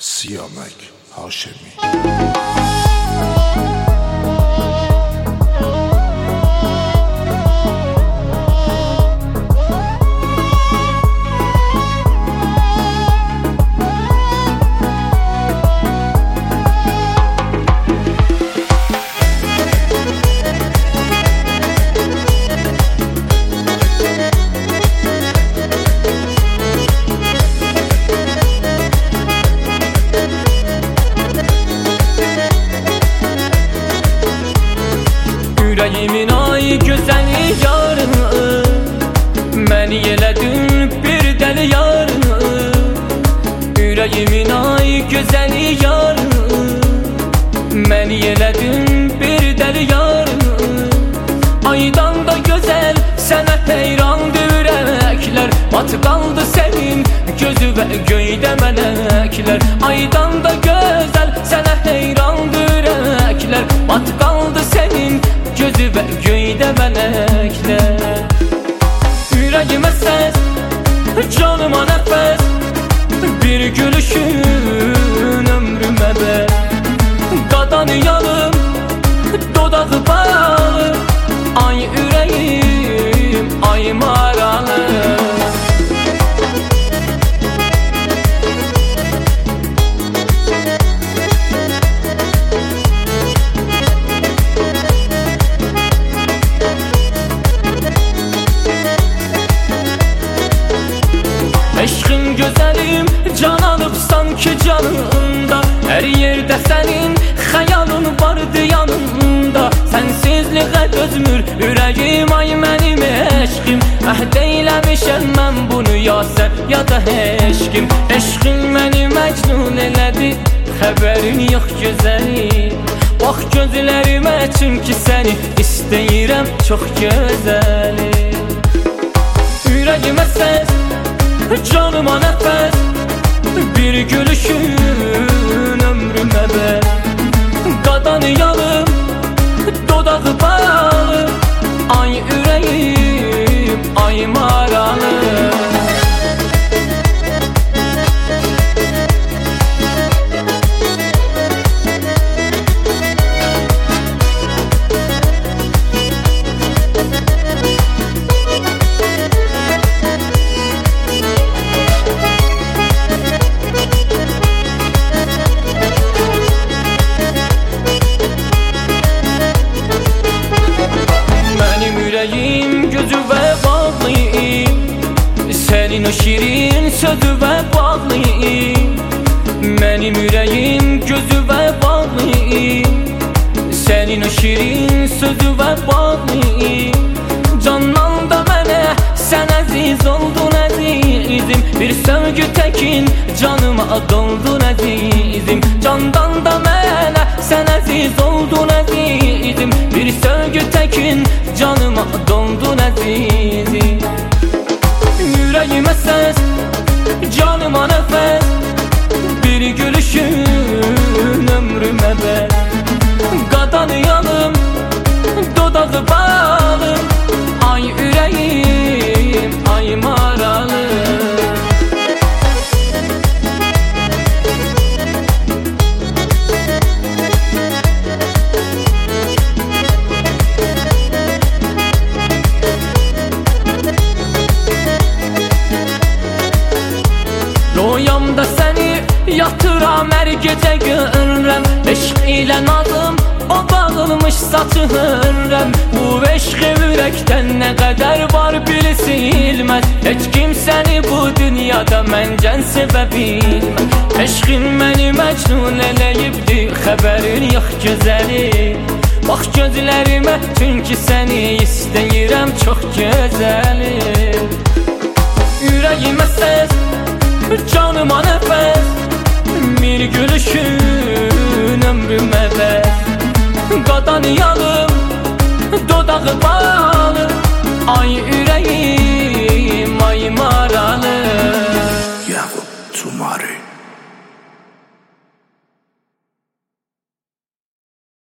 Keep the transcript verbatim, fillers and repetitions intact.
Siyamak Haşemi. Yüreğimin ay güzeli yarını, məni elədin bir deli yarını. Yüreğimin ay güzeli yarını, məni elədin bir deli yarını. Aydan da güzel sənə heyrandır ürəklər, batı qaldı sənin gözü və göydə mələklər. Aydan da güzel sənə heyrandır ürəklər, batı qaldı sənin gözü və göydə mələklər. Ürəyimə səs, canıma nəfəs, bir gülüşün ömrümə bəs. Qadanı yanım, dodağı bağlı, ay ürəyim, ay maralı. Eşqin gözəlim, can alıb sanki canında, hər yerdə sənin xəyalın vardı yanında. Sənsizliğə dözmür ürəyim, ay mənim eşqim. Əhd eyləmişəm mən bunu ya sən ya da eşqim. Eşqin məni məcnun elədi, xəbərin yox gözəlim. Bax gözlərimə çünki səni istəyirəm çox gözəlim. Ürəyimə səs, canıma nəfəs, bir gülüşün ömrümə bəs. Qadanı yanım, dodağı bağlı, ay ürəyim, ay maralı. Ürəyim gözü və bağlıyım, sənin o şirin sözü və bağlıyım. Mənim ürəyim gözü və bağlıyım, sənin o şirin sözü və bağlıyım. Candan da mənə sən əziz oldun əzizim, bir sevgi təkin canıma doldun əzizim. Candan da mənə sən əziz oldun əzizim, bir sevgi təkin canıma doldun əzizim. Yüreğime səs, canıma nəfəs, bir gülüşün ömrümə bəs. Qadanı yanım, dodağı bağlı, ay ürəyim, ay maralı. Royamda səni yatıram, hər gecə görürəm. Eşq ilə nazım, o bağılmış saçı hörrəm. Bu eşqi ürəkdən nə qədər var bilsilməz. Heç kim səni bu dünyada məncən sevə bilməz. Eşqin məni məcnun eləyibdi, xəbərin yox gözəlim. Bax gözlərimə, çünki səni istəyirəm çox gözəlim. Ürəyimə səs, canıma nəfəs, bir gülüşün ömrümə bəs. Qadanı yanım, dodağı bağlı, ay